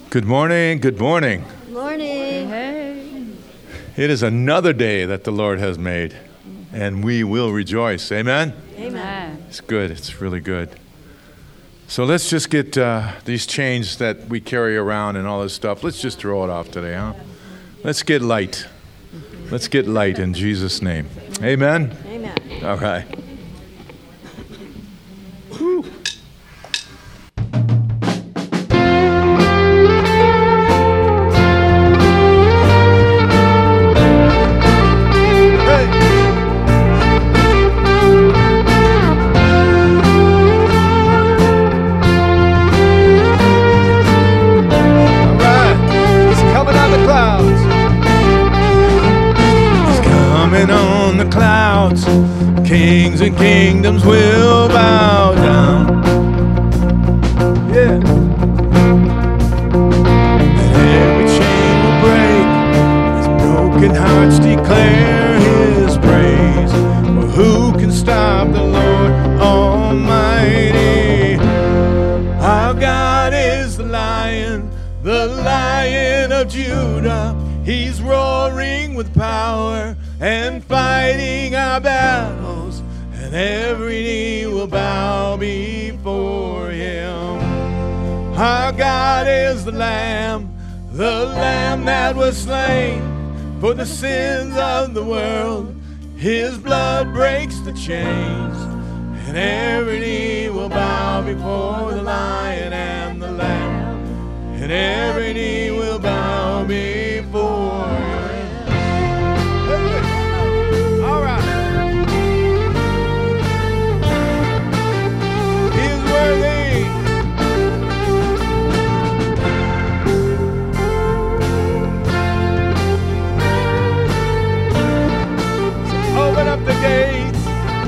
Good morning, good morning. Morning. Hey. It is another day that the Lord has made, and we will rejoice. Amen? Amen. It's good. It's really good. So let's just get these chains that we carry around and all this stuff, let's just throw it off today, huh? Let's get light. Let's get light in Jesus' name. Amen? Amen. All right. Whew. Clouds, kings and kingdoms will bow down. Yeah. And every chain will break as broken hearts declare His praise. For who can stop the Lord Almighty? Our God is the Lion of Judah. He's roaring with power and fighting our battles, and every knee will bow before Him. Our God is the Lamb that was slain for the sins of the world. His blood breaks the chains, and every knee will bow before the Lion and the Lamb, and every knee will bow before Him. All right. He's worthy. So open up the gates.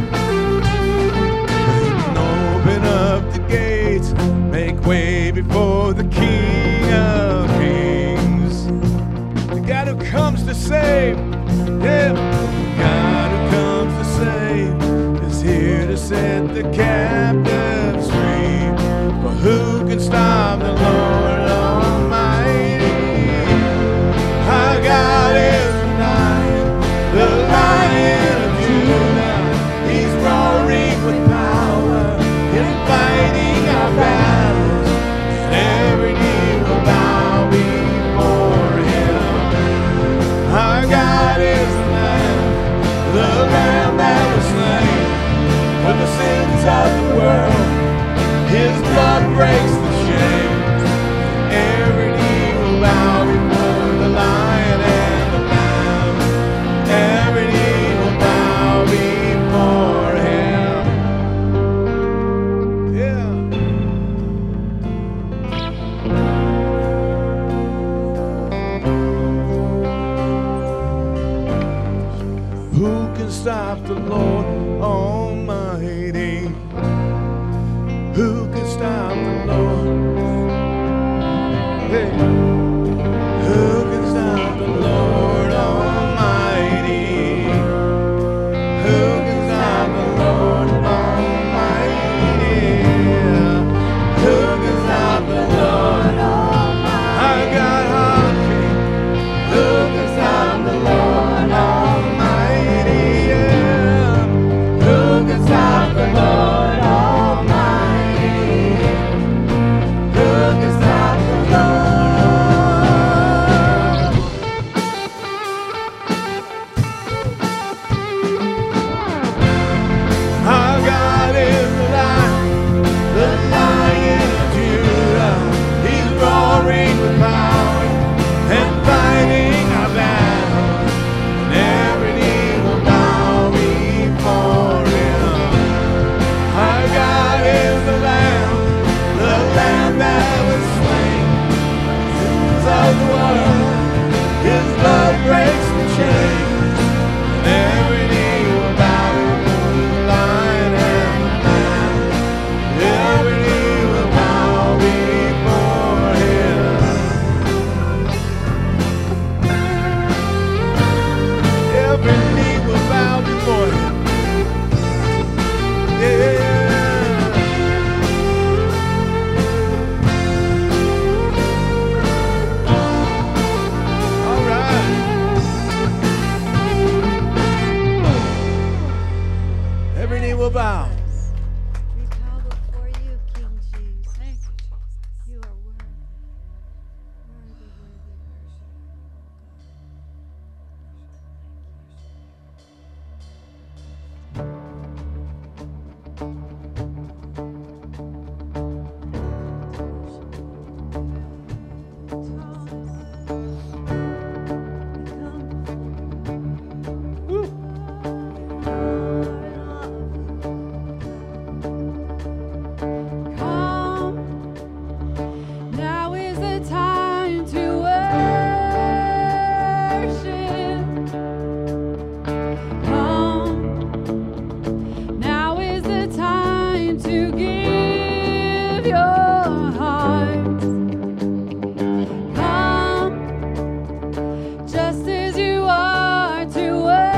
Open up the gates. Make way before the King of Kings. The God who comes to save. Yeah, God who comes to save is here to set the captives free. For who can stop the Lord Almighty? Our God is the Lion of Judah. He's roaring with power and fighting our battles, and every knee will bow before Him. Our God is the Lamb that was slain for the sins of the world. His blood breaks the chains. Every knee will bow before the Lion and the Lamb. Every knee will bow before Him. Yeah. Who can stop the Lord Almighty? Who can stop the Lord? Hey. Who can stop the Lord Almighty? Who can stop the Lord Almighty? Who can stop the Lord Almighty? Our God, our King. Who can stop the Lord Almighty? Who can stop the Lord Almighty? Who can stop the Lord Come, just as you are to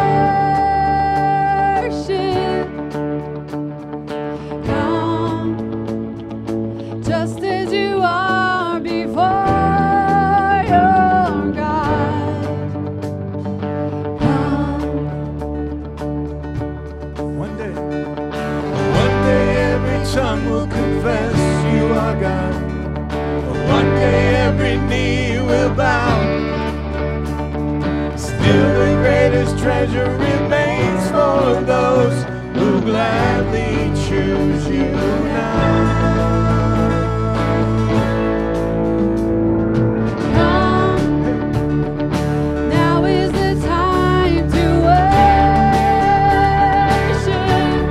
worship. Come, just as you are before your God. Come. One day every tongue will confess you are God. One day every knee will bow. Still the greatest treasure remains for those who gladly choose you now. Come, now is the time to worship.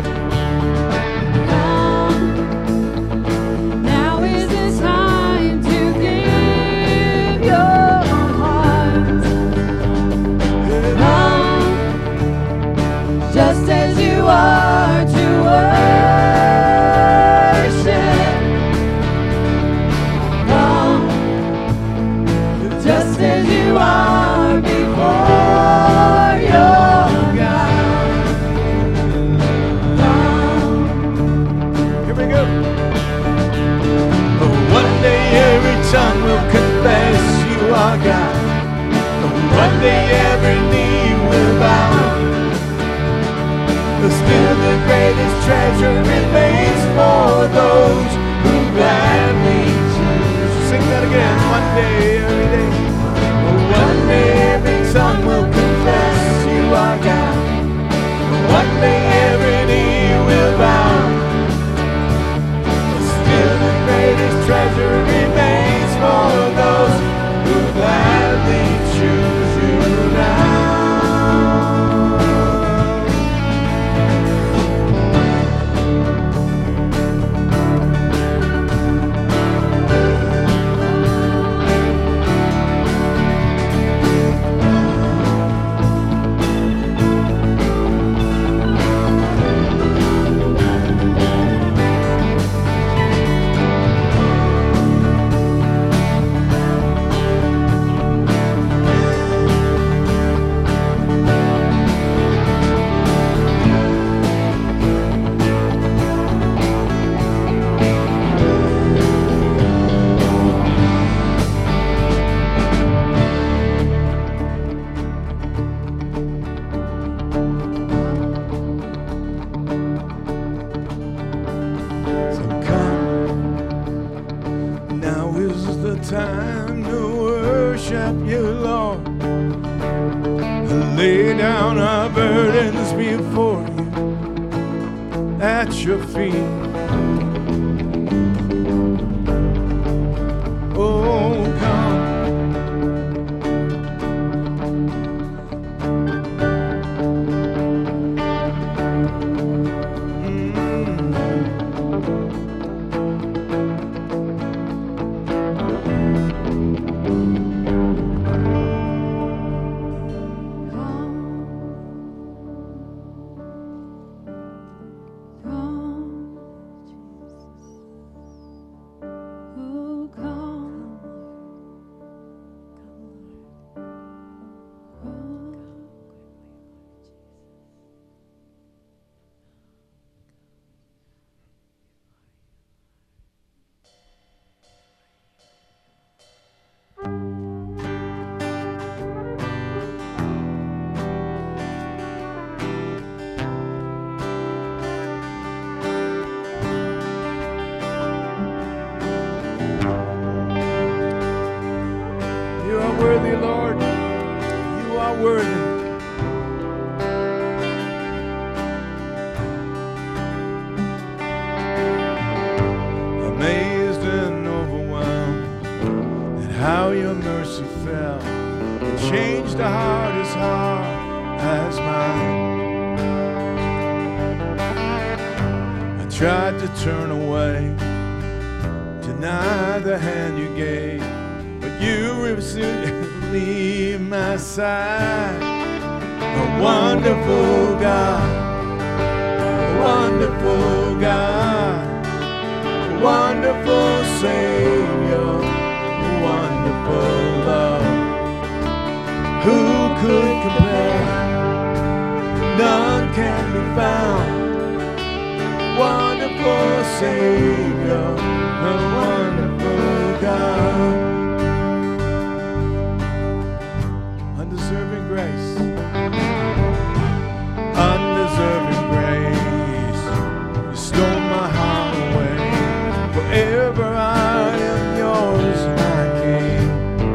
Come, now is the time to give your heart. Come, just as you are to worship. Come, just as you are before your God. Come. Here we go. One day every tongue will confess you are God. One day every knee will bow. But still the greatest treasure remains for those who gladly choose. Sing that again. One day, every day. One day every tongue will confess you are God. One day every knee will bow. But still the greatest treasure remains for those who gladly choose you now. So come, now is the time to worship you, Lord. Lay down our burdens before you at your feet. Oh, come. You are worthy, Lord. You are worthy. Amazed and overwhelmed at how your mercy fell and changed a heart as hard as mine. I tried to turn away, deny the hand you gave, but you refused leave my side. A wonderful God, a wonderful God, a wonderful Savior, a compare. None can be found. Wonderful Savior, the wonderful God. Undeserving grace. Undeserving grace. You stole my heart away. Forever I am yours, my King.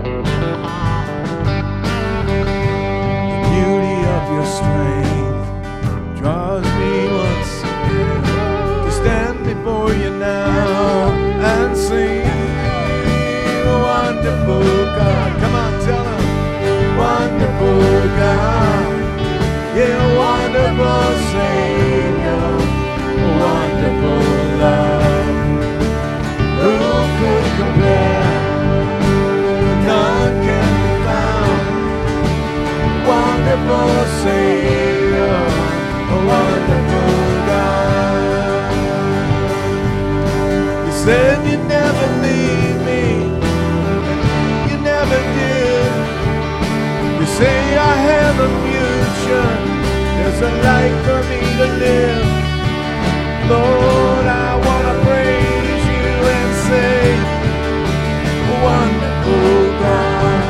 The beauty of your strength draws me once again to stand before you now and sing. Wonderful God. Come on, tell him. Wonderful God. Yeah, wonderful Savior. Wonderful love. Who could compare? None can be found. Wonderful Savior, a wonderful God. You said you'd never leave me, and you never did. You say I have a future, there's a life for me to live. Lord, I want to praise you and say, wonderful God.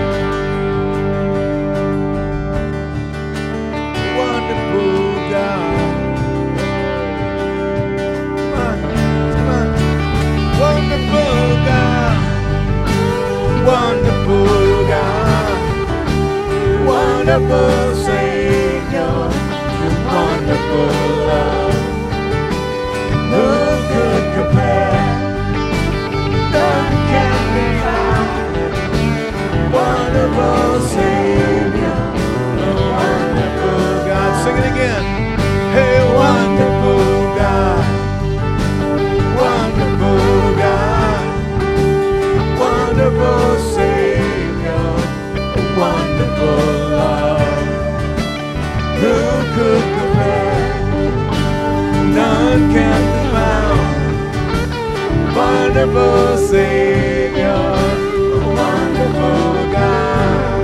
Wonderful God. Come on, come on. Wonderful God. Wonderful God. Wonderful Savior. Wonderful love. Who could compare? None can be found. Wonderful Savior, a wonderful God. Sing it again. Hey, wonderful God, wonderful God, wonderful Savior, a wonderful love. Who could compare? None can be found. Wonderful Savior, a wonderful God.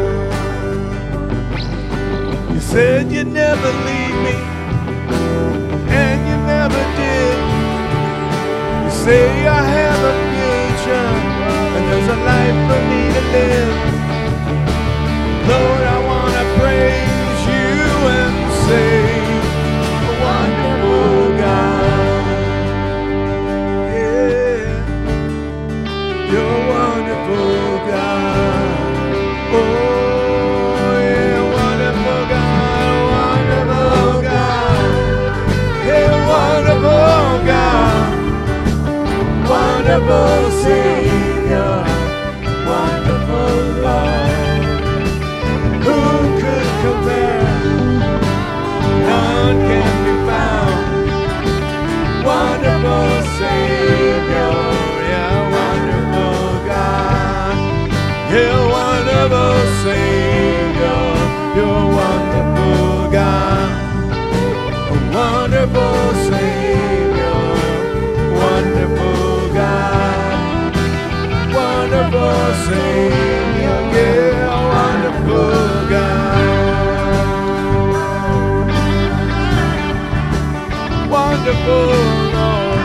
You said you'd never leave me, and you never did. You say I have a future, and there's a life for me to live. Lord, I want to praise you and say, wonderful God. Yeah, you're wonderful God. Oh, yeah, wonderful God, wonderful God. Yeah, wonderful God. Wonderful Savior, wonderful love. Who could compare? None can be found. Wonderful Savior, yeah, wonderful God. Yeah, wonderful Savior, you're wonderful God. A wonderful Savior, wonderful God. Wonderful Savior, yeah, wonderful God. Wonderful Lord,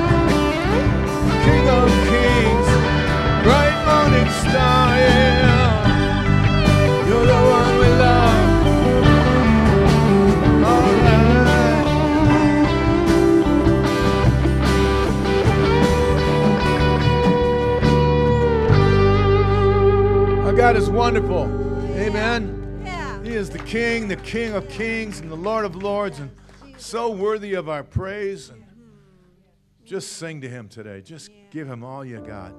King of Kings, bright morning star, yeah. You're the one we love. All right. Our God is wonderful. Amen. Yeah. He is the King of Kings, and the Lord of Lords, and so worthy of our praise. And just sing to him today. Just give him all you got.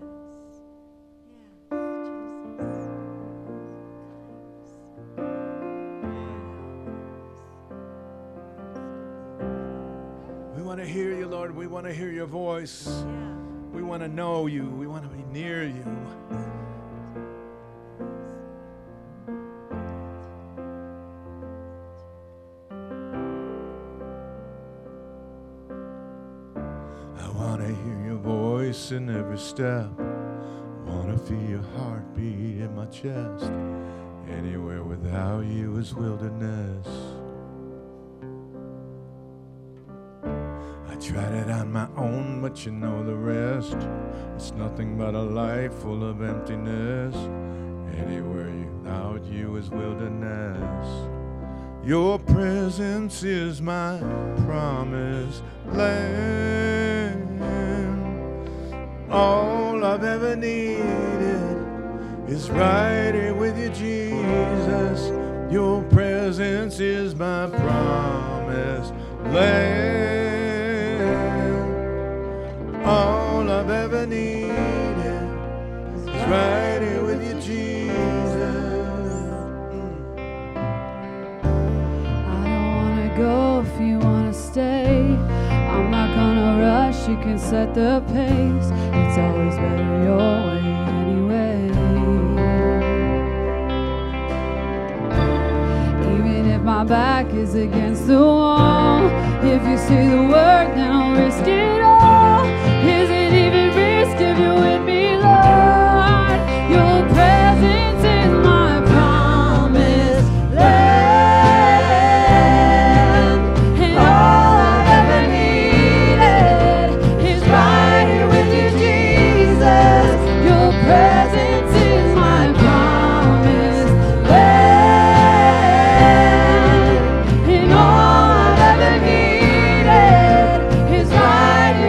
We want to hear you, Lord. We want to hear your voice. We want to know you. We want to be near you. In every step, wanna feel your heartbeat in my chest. Anywhere without you is wilderness. I tried it on my own, but you know the rest. It's nothing but a life full of emptiness. Anywhere without you is wilderness. Your presence is my promised land. All I've ever needed is right here with you, Jesus. Your presence is my promised land. All I've ever needed is right here with you, Jesus. I don't wanna go if you wanna stay. I'm not gonna rush, you can set the pace. It's always better your way anyway. Even if my back is against the wall, if you say the word, then I'll risk it all. Is it even risk if you're with me, Lord? Your presence is my promised land. And all I've ever needed is right here with you, Jesus. Your presence is my promised land. And all I've ever needed is right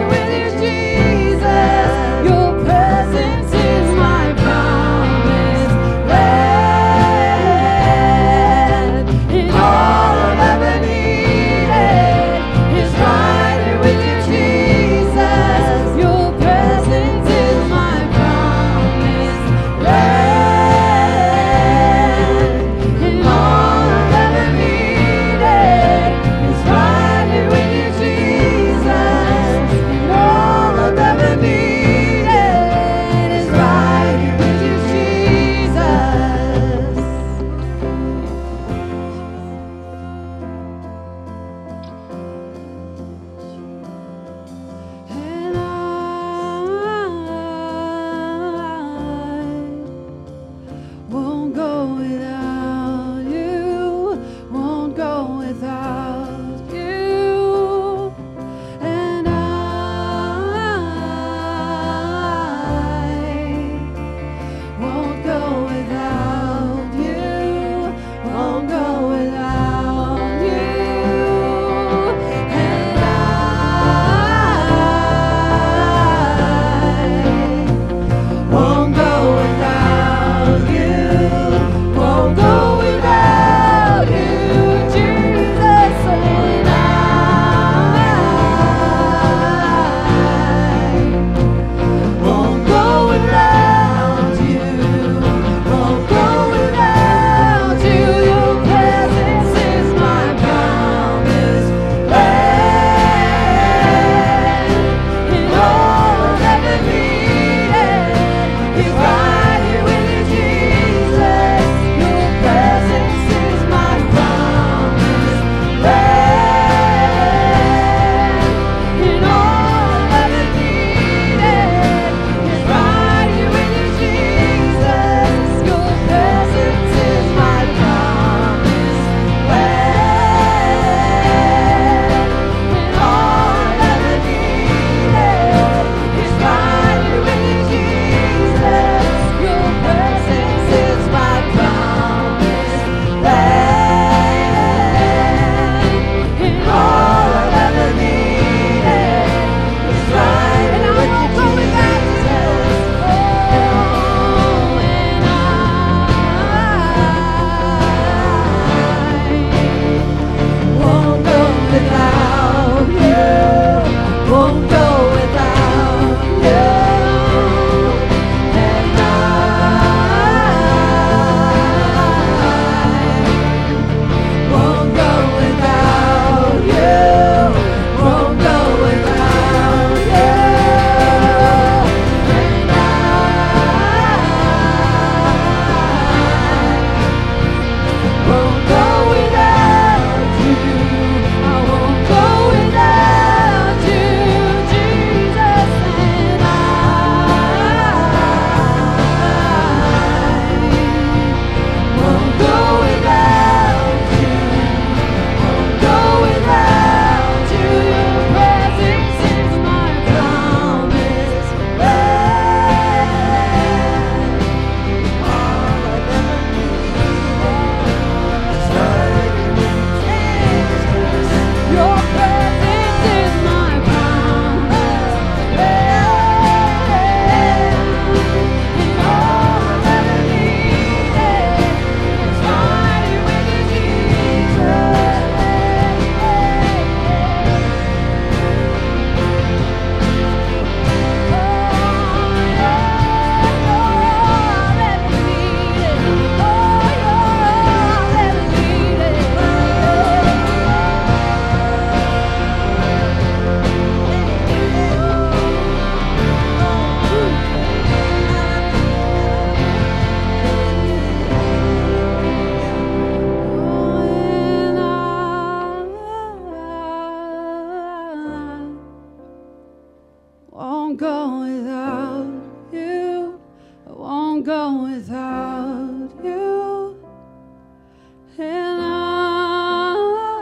won't go without you, and I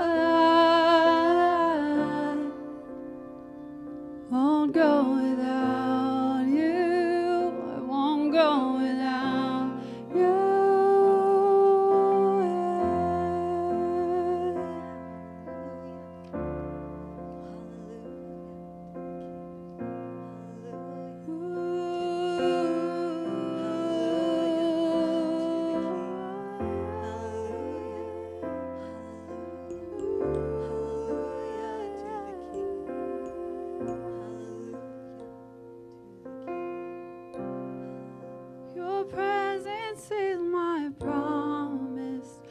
won't go without you. I won't go without you. Your presence is my promised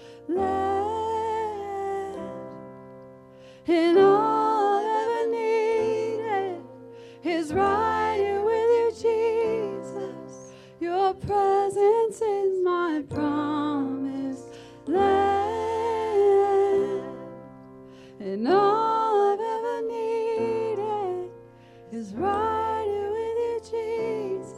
land, and all I've ever needed is right here with you, Jesus. Your presence is my promised land, and all I've ever needed is right here with you, Jesus.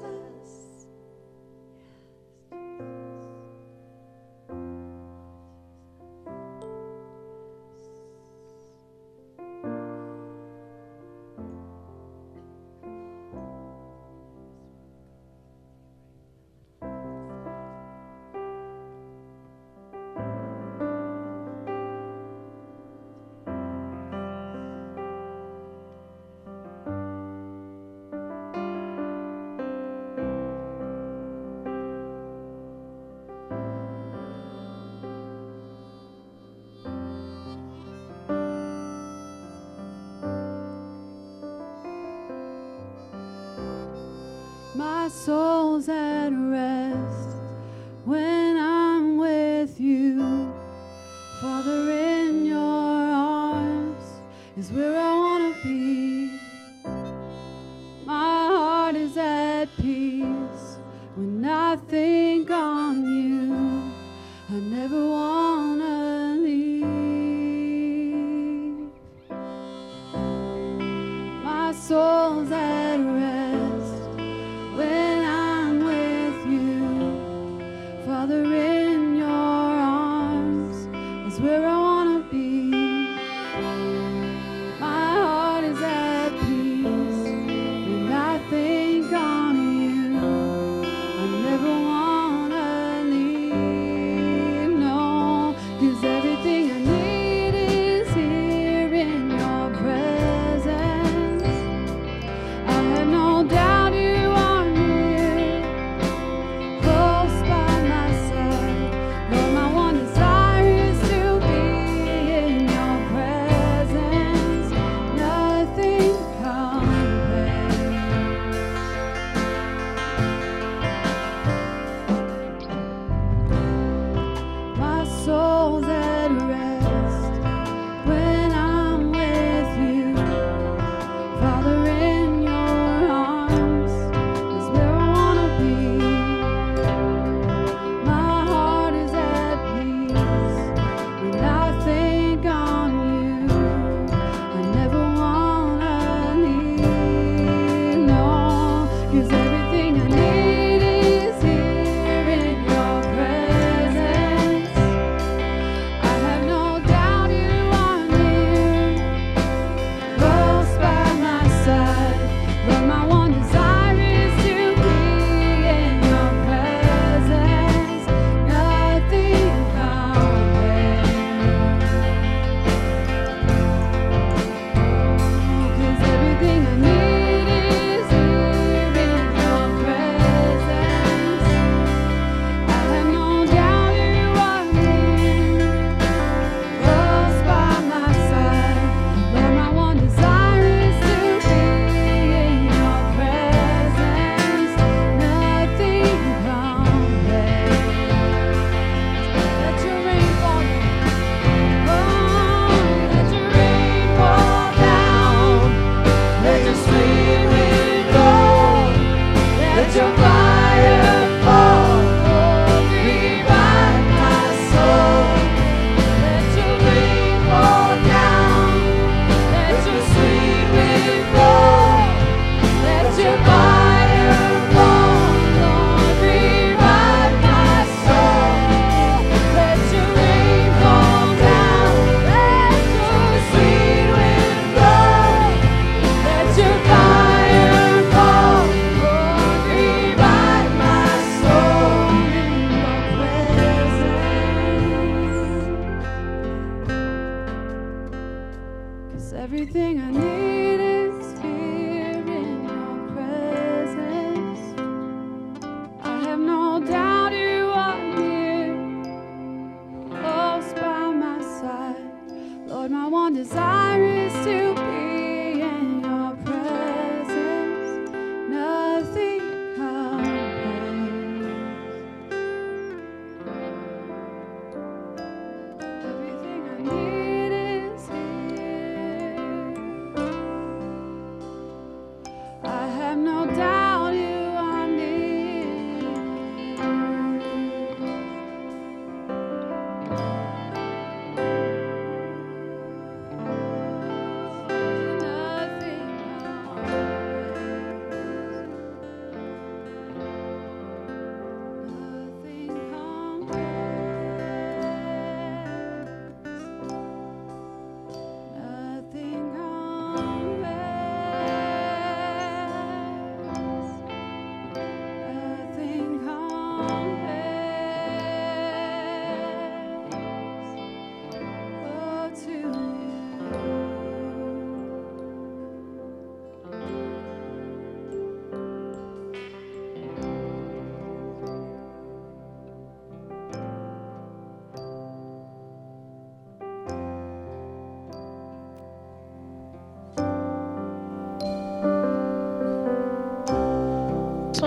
My soul's at rest when I'm with you. Father, in your arms is where I want to be. My heart is at peace when I think on you. I never want to leave. My soul's at rest when I'm with you. Father, in your arms is where I want to be. My heart is at peace when I think on you. I never want to leave, no, 'cause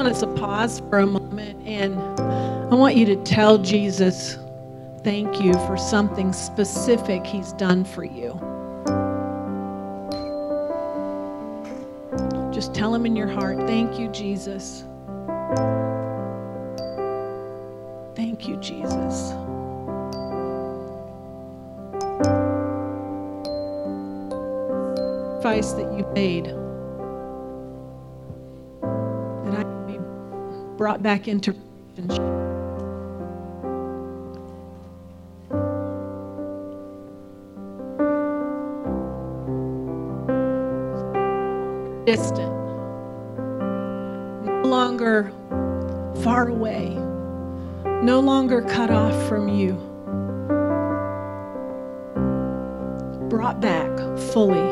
want us to pause for a moment, and I want you to tell Jesus thank you for something specific he's done for you. Just tell him in your heart, thank you, Jesus. Thank you, Jesus. Sacrifice that you made, that I can be brought back into relationship. Distant, no longer far away, no longer cut off from you, brought back fully.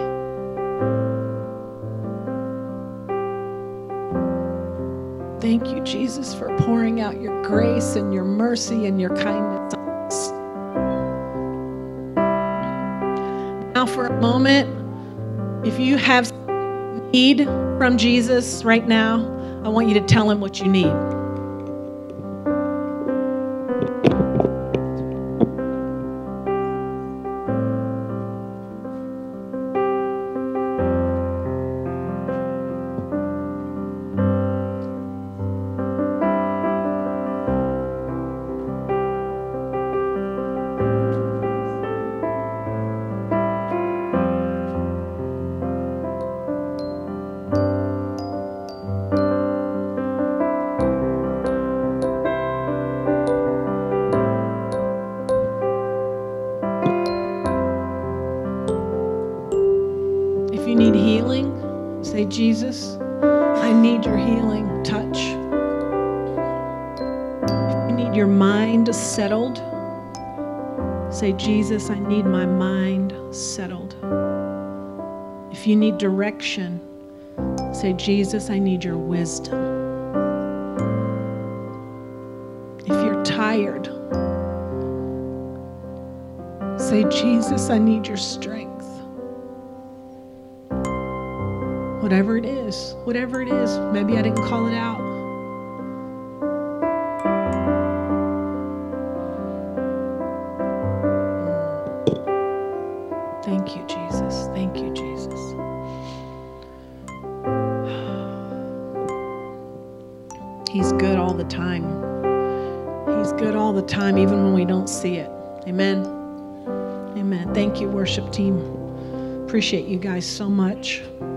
Thank you, Jesus, for pouring out your grace and your mercy and your kindness on us. Now for a moment, if you have need from Jesus right now, I want you to tell him what you need. Jesus, I need your healing touch. If you need your mind settled, say, Jesus, I need my mind settled. If you need direction, say, Jesus, I need your wisdom. If you're tired, say, Jesus, I need your strength. Whatever it is, maybe I didn't call it out. Thank you, Jesus. Thank you, Jesus. He's good all the time. He's good all the time, even when we don't see it. Amen. Amen. Thank you, worship team. Appreciate you guys so much.